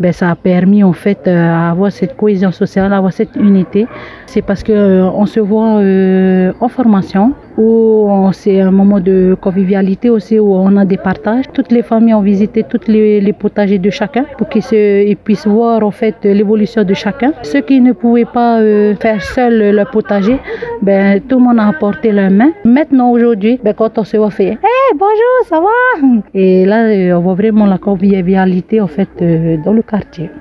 ça a permis en fait à avoir cette cohésion sociale, à avoir cette unité. C'est parce que on se voit en formation où c'est un moment de convivialité aussi où on a des partages. Toutes les familles ont visité tous les potagers de chacun pour qu'ils puissent voir en fait l'évolution de chacun. Ceux qui ne pouvaient pas faire seuls leur potager, tout le monde a apporté leur main. Maintenant aujourd'hui, quand on se voit faire hey, bonjour, ça va? Et là on voit vraiment la convivialité en fait dans le quartier.